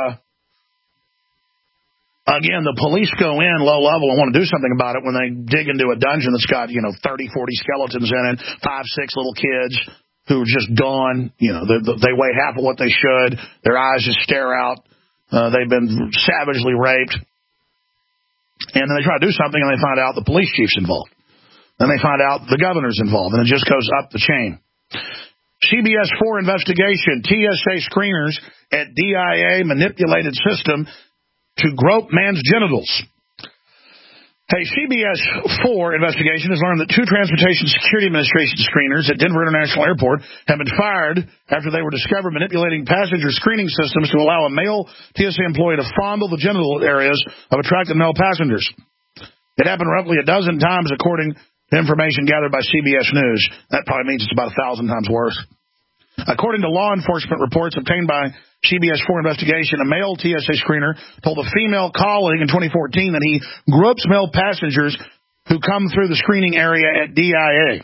again, the police go in low level and want to do something about it when they dig into a dungeon that's got, 30, 40 skeletons in it, 5, 6 little kids who are just gone. They weigh half of what they should. Their eyes just stare out. They've been savagely raped. And then they try to do something and they find out the police chief's involved. Then they find out the governor's involved, and it just goes up the chain. CBS 4 investigation, TSA screeners at DIA manipulated system to grope man's genitals. Hey, CBS 4 investigation has learned that 2 Transportation Security Administration screeners at Denver International Airport have been fired after they were discovered manipulating passenger screening systems to allow a male TSA employee to fondle the genital areas of attractive male passengers. It happened roughly a dozen times, according to information gathered by CBS News. That probably means it's about 1,000 times worse. According to law enforcement reports obtained by CBS 4 investigation, a male TSA screener told a female colleague in 2014 that he gropes male passengers who come through the screening area at DIA.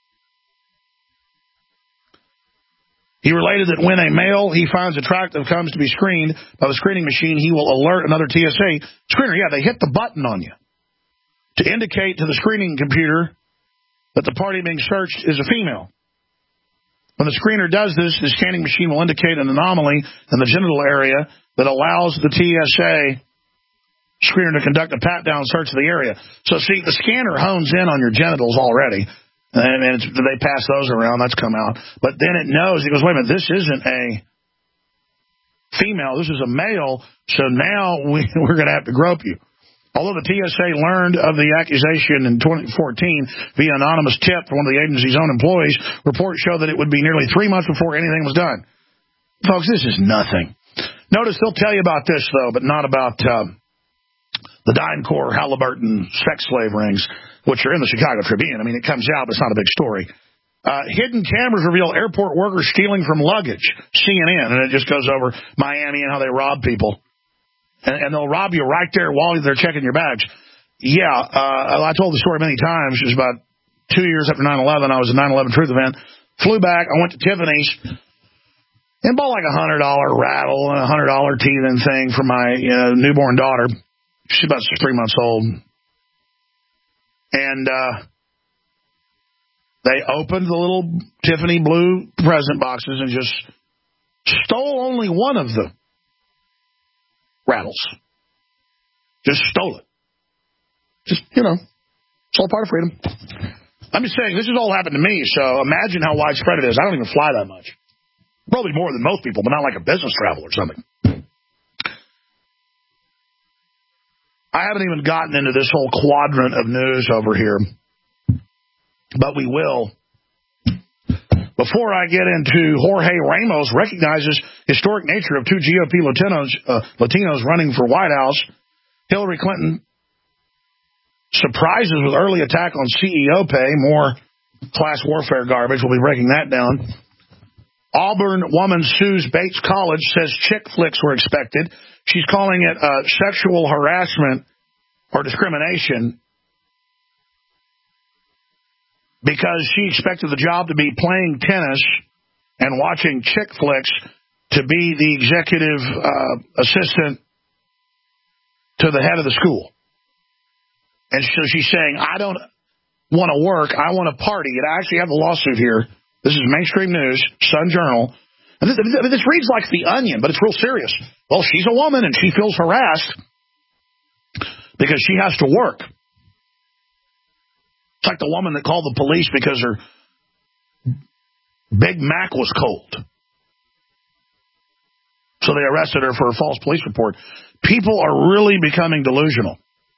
He related that when a male he finds attractive comes to be screened by the screening machine, he will alert another TSA screener. Yeah, they hit the button on you to indicate to the screening computer that the party being searched is a female. When the screener does this, the scanning machine will indicate an anomaly in the genital area that allows the TSA screener to conduct a pat-down search of the area. So, see, the scanner hones in on your genitals already, and they pass those around. That's come out. But then it knows. It goes, wait a minute, this isn't a female. This is a male, so now we're going to have to grope you. Although the TSA learned of the accusation in 2014 via anonymous tip from one of the agency's own employees, reports show that it would be nearly 3 months before anything was done. Folks, this is nothing. Notice they'll tell you about this, though, but not about the DynCorp Halliburton sex slave rings, which are in the Chicago Tribune. I mean, it comes out, but it's not a big story. Hidden cameras reveal airport workers stealing from luggage. CNN, and it just goes over Miami and how they rob people. And they'll rob you right there while they're checking your bags. Yeah, I told the story many times. It was about 2 years after 9/11. I was at 9/11 Truth Event. Flew back. I went to Tiffany's and bought like a $100 rattle and a $100 teething thing for my newborn daughter. She's about 3 months old. And they opened the little Tiffany blue present boxes and just stole only one of the rattles. Just stole it. Just, it's all part of freedom. I'm just saying, this has all happened to me, so imagine how widespread it is. I don't even fly that much. Probably more than most people, but not like a business travel or something. I haven't even gotten into this whole quadrant of news over here, but we will. Before I get into Jorge Ramos recognizes historic nature of 2 GOP Latinos running for White House, Hillary Clinton surprises with early attack on CEO pay, more class warfare garbage. We'll be breaking that down. Auburn woman sues Bates College, says chick flicks were expected. She's calling it sexual harassment or discrimination because she expected the job to be playing tennis and watching chick flicks to be the executive assistant to the head of the school. And so she's saying, I don't want to work, I want to party. And I actually have the lawsuit here. This is mainstream news, Sun Journal. And this reads like The Onion, but it's real serious. Well, she's a woman and she feels harassed because she has to work. It's like the woman that called the police because her Big Mac was cold. So they arrested her for a false police report. People are really becoming delusional.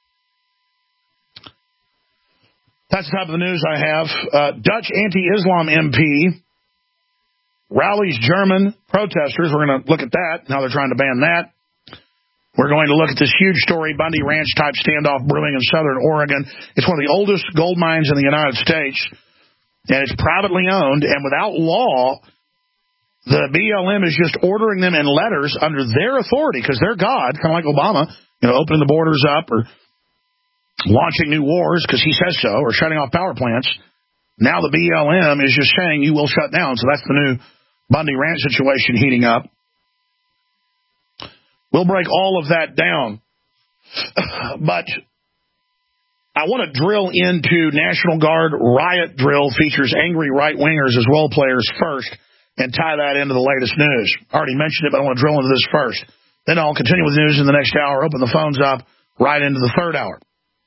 That's the type of the news I have. Dutch anti-Islam MP rallies German protesters. We're going to look at that, how they're trying to ban that. We're going to look at this huge story, Bundy Ranch-type standoff brewing in southern Oregon. It's one of the oldest gold mines in the United States, and it's privately owned, and without law, the BLM is just ordering them in letters under their authority, because they're God, kind of like Obama, opening the borders up or launching new wars because he says so, or shutting off power plants. Now the BLM is just saying you will shut down, so that's the new Bundy Ranch situation heating up. We'll break all of that down. But I want to drill into National Guard riot drill features angry right-wingers as role players first and tie that into the latest news. I already mentioned it, but I want to drill into this first. Then I'll continue with the news in the next hour, open the phones up right into the third hour.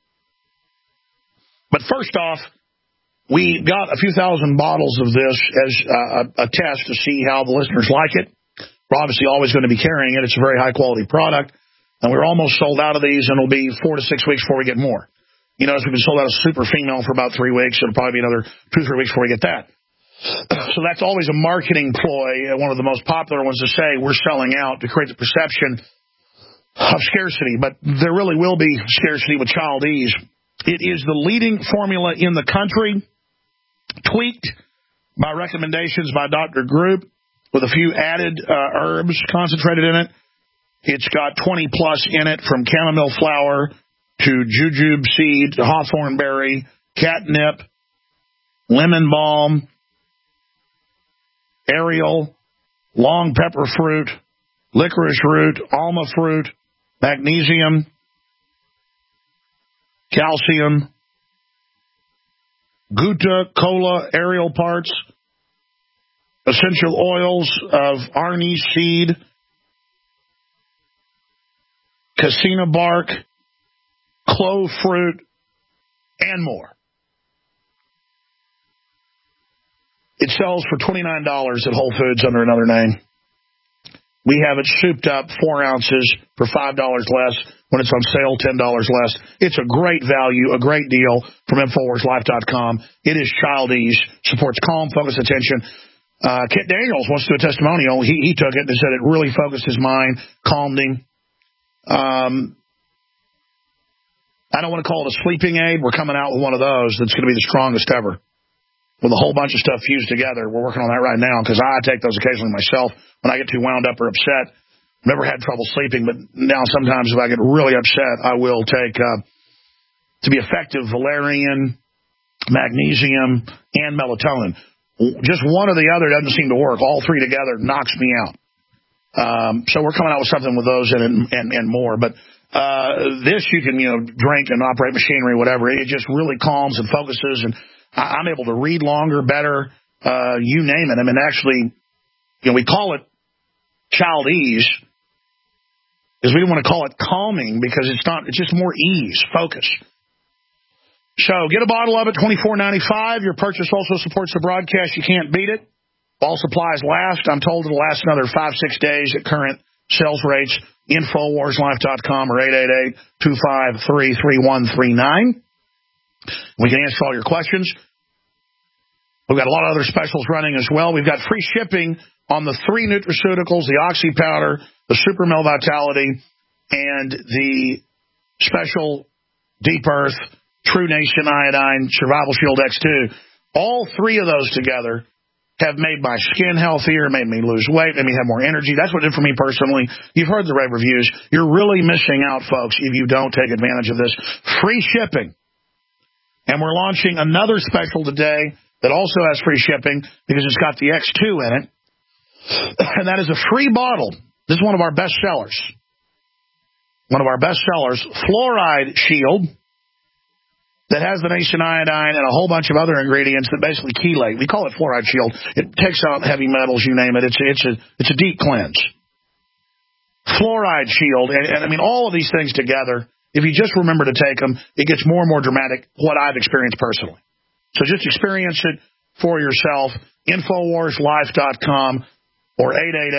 But first off, we got a few thousand bottles of this as a test to see how the listeners like it. We're obviously always going to be carrying it. It's a very high-quality product. And we're almost sold out of these, and it'll be 4 to 6 weeks before we get more. As we've been sold out of Super Female for about 3 weeks, it'll probably be another 2 or 3 weeks before we get that. So that's always a marketing ploy, one of the most popular ones to say we're selling out to create the perception of scarcity. But there really will be scarcity with Child Ease. It is the leading formula in the country, tweaked by recommendations by Dr. Group, with a few added herbs concentrated in it. It's got 20-plus in it, from chamomile flower to jujube seed to hawthorn berry, catnip, lemon balm, Ariel, long pepper fruit, licorice root, alma fruit, magnesium, calcium, Gutta, cola, Ariel parts, essential oils of anise seed, cassina bark, clove fruit, and more. It sells for $29 at Whole Foods under another name. We have it souped up 4 ounces for $5 less. When it's on sale, $10 less. It's a great value, a great deal from InfoWarsLife.com. It is Child Ease, supports calm, focused attention. Kit Daniels wants to do a testimonial. He took it and said it really focused his mind, calmed him. I don't want to call it a sleeping aid. We're coming out with one of those that's going to be the strongest ever, with a whole bunch of stuff fused together. We're working on that right now because I take those occasionally myself when I get too wound up or upset. Never had trouble sleeping, but now sometimes if I get really upset, I will take, to be effective, valerian, magnesium, and melatonin. Just one or the other doesn't seem to work. All three together knocks me out. So we're coming out with something with those in it and more. But this you can drink and operate machinery, whatever. It just really calms and focuses, and I'm able to read longer, better, you name it. I mean, actually, we call it Child Ease because we didn't want to call it calming because it's not. It's just more ease, focus. So get a bottle of it, $24.95. Your purchase also supports the broadcast. You can't beat it. All supplies last. I'm told it'll last another 5-6 days at current sales rates. InfoWarsLife.com or 888-253-3139. We can answer all your questions. We've got a lot of other specials running as well. We've got free shipping on the 3 nutraceuticals, the Oxy Powder, the Super Mel Vitality, and the special Deep Earth True Nation Iodine Survival Shield X2. All 3 of those together have made my skin healthier, made me lose weight, made me have more energy. That's what it did for me personally. You've heard the rave reviews. You're really missing out, folks, if you don't take advantage of this. Free shipping. And we're launching another special today that also has free shipping because it's got the X2 in it. And that is a free bottle. This is one of our best sellers. One of our best sellers, Fluoride Shield, that has the Nation Iodine and a whole bunch of other ingredients that basically chelate. We call it Fluoride Shield. It takes out heavy metals, you name it. It's a deep cleanse. Fluoride Shield, and I mean all of these things together, if you just remember to take them, it gets more and more dramatic, what I've experienced personally. So just experience it for yourself. InfoWarsLife.com or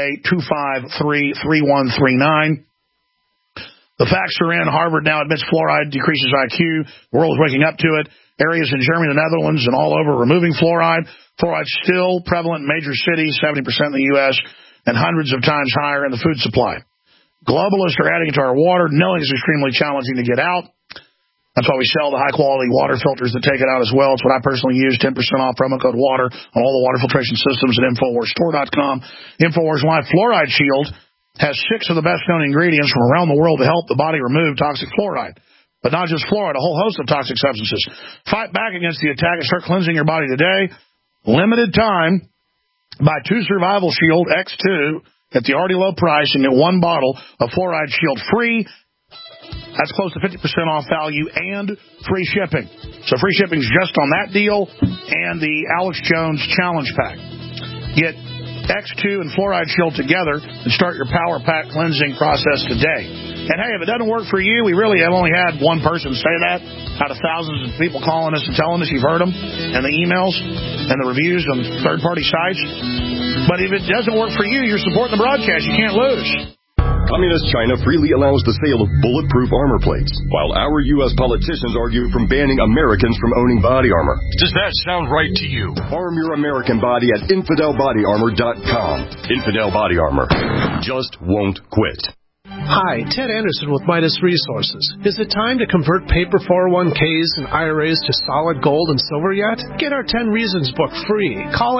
888-253-3139. The facts are in. Harvard now admits fluoride decreases IQ. The world is waking up to it. Areas in Germany, the Netherlands, and all over removing fluoride. Fluoride's still prevalent in major cities, 70% in the U.S., and hundreds of times higher in the food supply. Globalists are adding it to our water, knowing it's extremely challenging to get out. That's why we sell the high-quality water filters that take it out as well. It's what I personally use, 10% off, promo code WATER on all the water filtration systems at InfoWarsStore.com. InfoWars Life Fluoride Shield has 6 of the best-known ingredients from around the world to help the body remove toxic fluoride. But not just fluoride, a whole host of toxic substances. Fight back against the attack and start cleansing your body today. Limited time. Buy 2 Survival Shield X2 at the already low price and get 1 bottle of Fluoride Shield free. That's close to 50% off value and free shipping. So free shipping is just on that deal and the Alex Jones Challenge Pack. Get X2 and Fluoride Shield together and start your Power Pack cleansing process today. And hey, if it doesn't work for you, we really have only had one person say that out of thousands of people calling us and telling us. You've heard them and the emails and the reviews on third-party sites. But if it doesn't work for you, you're supporting the broadcast. You can't lose. Communist China freely allows the sale of bulletproof armor plates, while our U.S. politicians argue from banning Americans from owning body armor. Does that sound right to you? Arm your American body at InfidelBodyArmor.com. Infidel Body Armor just won't quit. Hi, Ted Anderson with Midas Resources. Is it time to convert paper 401ks and IRAs to solid gold and silver yet? Get our 10 Reasons book free. Call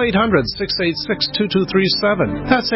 800-686-2237. That's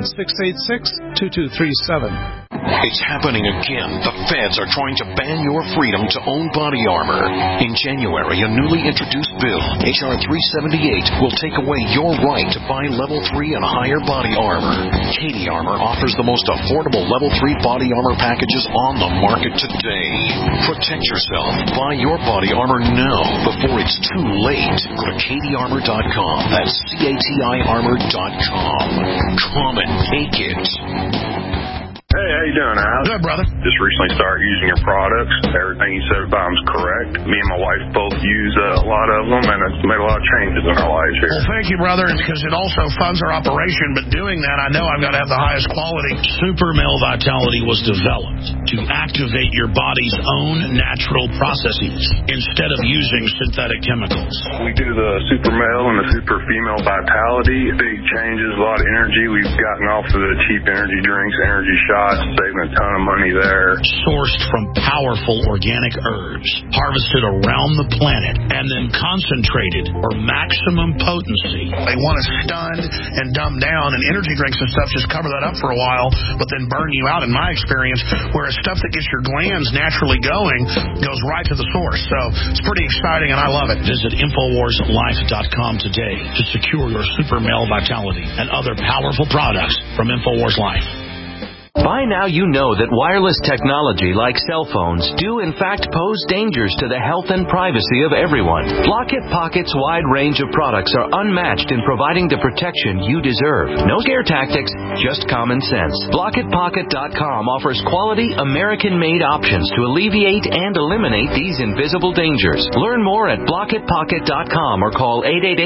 800-686-2237. It's happening again. The feds are trying to ban your freedom to own body armor. In January, a newly introduced bill, H.R. 378, will take away your right to buy Level 3 and higher body armor. Katie Armor offers the most affordable Level 3 body armor packages on the market today. Protect yourself. Buy your body armor now before it's too late. Go to KatieArmor.com. That's CATIArmor.com. Come and take it. Hey, how you doing, Al? Good, brother. Just recently started using your products. Everything you said about them's correct. Me and my wife both use a lot of them, and it's made a lot of changes in our lives here. Well, thank you, brother. It's because it also funds our operation, but doing that, I know I've got to have the highest quality. Super Male Vitality was developed to activate your body's own natural processes instead of using synthetic chemicals. We do the Super Male and the Super Female Vitality. Big changes, a lot of energy. We've gotten off of the cheap energy drinks, energy shots. Saving a ton of money there. Sourced from powerful organic herbs, harvested around the planet, and then concentrated for maximum potency. They want us stunned and dumbed down, and energy drinks and stuff just cover that up for a while, but then burn you out, in my experience, whereas stuff that gets your glands naturally going goes right to the source. So it's pretty exciting, and I love it. Visit InfoWarsLife.com today to secure your Super Male Vitality and other powerful products from InfoWars Life. By now you know that wireless technology like cell phones do in fact pose dangers to the health and privacy of everyone. Block-It Pocket's wide range of products are unmatched in providing the protection you deserve. No scare tactics, just common sense. BlockItPocket.com offers quality American-made options to alleviate and eliminate these invisible dangers. Learn more at BlockItPocket.com or call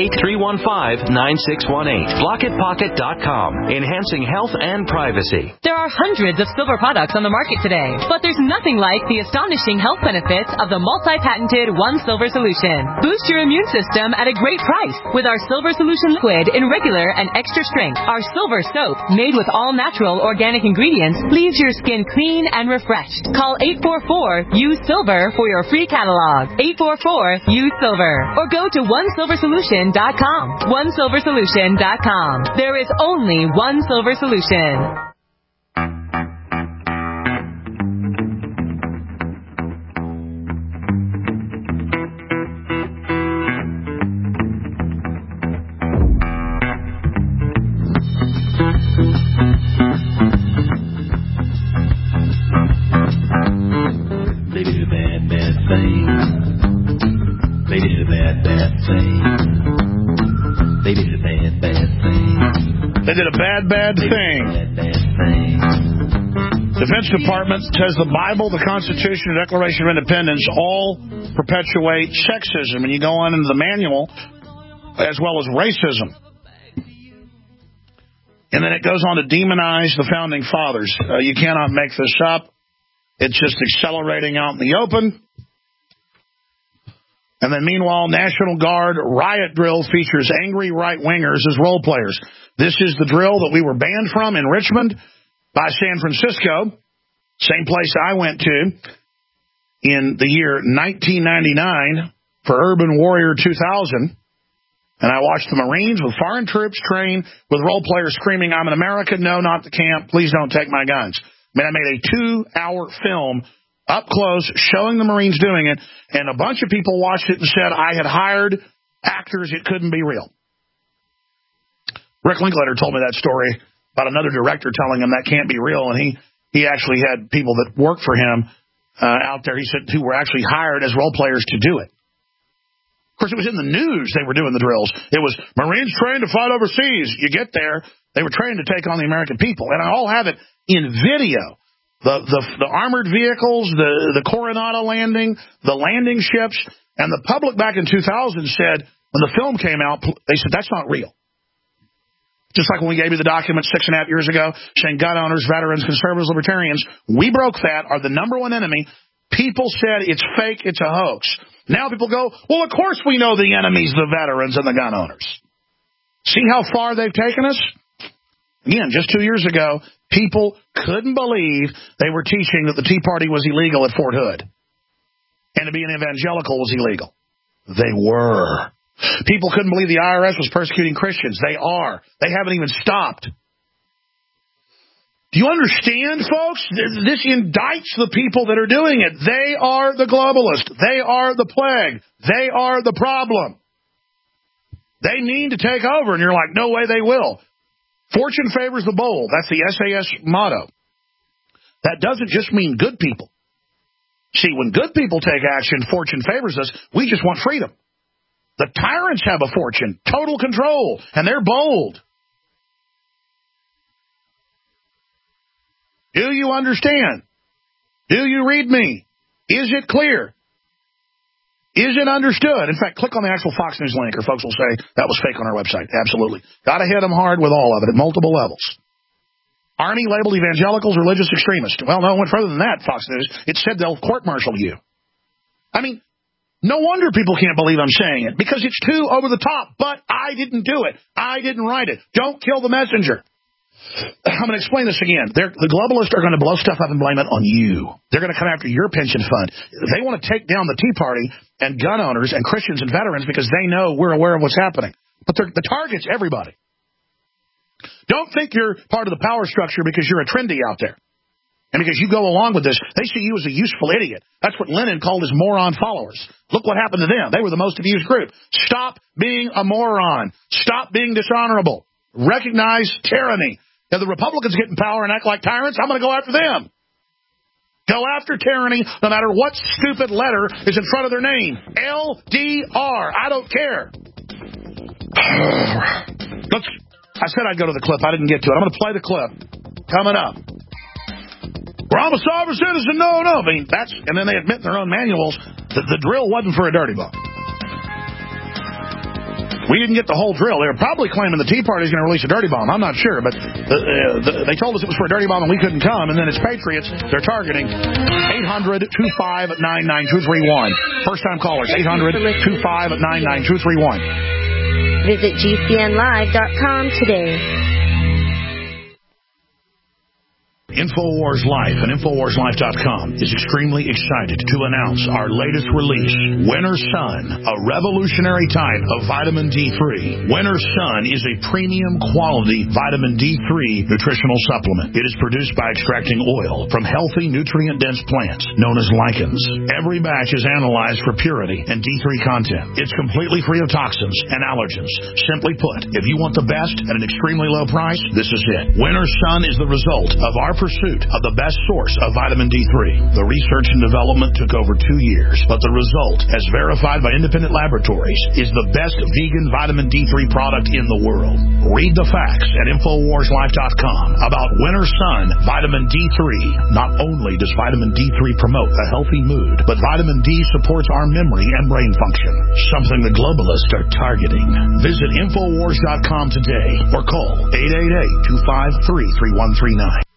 888-315-9618. BlockItPocket.com, enhancing health and privacy. There are hundreds of silver products on the market today, but there's nothing like the astonishing health benefits of the multi-patented One Silver Solution. Boost your immune system at a great price with our Silver Solution liquid in regular and extra strength. Our silver soap, made with all natural organic ingredients, leaves your skin clean and refreshed. Call 844-USE-SILVER for your free catalog. 844-USE-SILVER. Or go to OneSilverSolution.com. OneSilverSolution.com. There is only one silver solution. They did a bad, bad thing. They did a bad, bad thing. They did a bad, bad thing. They did a bad, bad thing. Defense Department says the Bible, the Constitution, and Declaration of Independence all perpetuate sexism. And you go on into the manual, as well as racism. And then it goes on to demonize the Founding Fathers. You cannot make this up. It's just accelerating out in the open. And then meanwhile, National Guard riot drill features angry right-wingers as role players. This is the drill that we were banned from in Richmond by San Francisco, same place I went to in the year 1999 for Urban Warrior 2000. And I watched the Marines with foreign troops train with role players screaming, "I'm an American, no, not the camp, please don't take my guns." I mean, I made a 2-hour film up close showing the Marines doing it, and a bunch of people watched it and said I had hired actors, it couldn't be real. Rick Linklater told me that story about another director telling him that can't be real, and he actually had people that worked for him out there, he said, who were actually hired as role players to do it. Of course, it was in the news they were doing the drills. It was Marines trained to fight overseas. You get there, they were trained to take on the American people. And I all have it in video. The armored vehicles, the Coronado landing, the landing ships, and the public back in 2000 said, when the film came out, they said, that's not real. Just like when we gave you the document 6.5 years ago saying gun owners, veterans, conservatives, libertarians, we broke that, are the number one enemy. People said it's fake, it's a hoax. Now people go, well, of course we know the enemy's the veterans and the gun owners. See how far they've taken us? Again, just 2 years ago, people couldn't believe they were teaching that the Tea Party was illegal at Fort Hood. And to be an evangelical was illegal. They were. People couldn't believe the IRS was persecuting Christians. They are. They haven't even stopped. Do you understand, folks? This indicts the people that are doing it. They are the globalists. They are the plague. They are the problem. They mean to take over, and you're like, no way they will. Fortune favors the bold. That's the SAS motto. That doesn't just mean good people. See, when good people take action, fortune favors us. We just want freedom. The tyrants have a fortune, total control, and they're bold. Do you understand? Do you read me? Is it clear? Is it understood? In fact, click on the actual Fox News link, or folks will say that was fake on our website. Absolutely. Got to hit them hard with all of it at multiple levels. Army labeled evangelicals religious extremists. Well, no, it went further than that, Fox News. It said they'll court-martial you. I mean, no wonder people can't believe I'm saying it, because it's too over the top. But I didn't do it. I didn't write it. Don't kill the messenger. I'm going to explain this again. The globalists are going to blow stuff up and blame it on you. They're going to come after your pension fund. They want to take down the Tea Party and gun owners and Christians and veterans because they know we're aware of what's happening. But the target's everybody. Don't think you're part of the power structure because you're a trendy out there. And because you go along with this, they see you as a useful idiot. That's what Lenin called his moron followers. Look what happened to them. They were the most abused group. Stop being a moron. Stop being dishonorable. Recognize tyranny. If the Republicans get in power and act like tyrants, I'm going to go after them. Go after tyranny no matter what stupid letter is in front of their name. LDR. I don't care. I said I'd go to the clip. I didn't get to it. I'm going to play the clip. Coming up. Well, I'm a sovereign citizen. No. I mean, and then they admit in their own manuals that the drill wasn't for a dirty bomb. We didn't get the whole drill. They were probably claiming the Tea Party is going to release a dirty bomb. I'm not sure, but they told us it was for a dirty bomb and we couldn't come. And then it's Patriots. They're targeting 800-259-9231. First-time callers, 800-259-9231. Visit GCNlive.com today. InfoWars Life and InfoWarsLife.com is extremely excited to announce our latest release, Winter Sun, a revolutionary type of vitamin D3. Winter Sun is a premium quality vitamin D3 nutritional supplement. It is produced by extracting oil from healthy, nutrient-dense plants known as lichens. Every batch is analyzed for purity and D3 content. It's completely free of toxins and allergens. Simply put, if you want the best at an extremely low price, this is it. Winter Sun is the result of our pursuit of the best source of vitamin D3. The research and development took over 2 years, but the result, as verified by independent laboratories, is the best vegan vitamin D3 product in the world. Read the facts at InfoWarsLife.com about Winter Sun Vitamin D3. Not only does vitamin D3 promote a healthy mood, but vitamin D supports our memory and brain function, something the globalists are targeting. Visit InfoWars.com today or call 888-253-3139.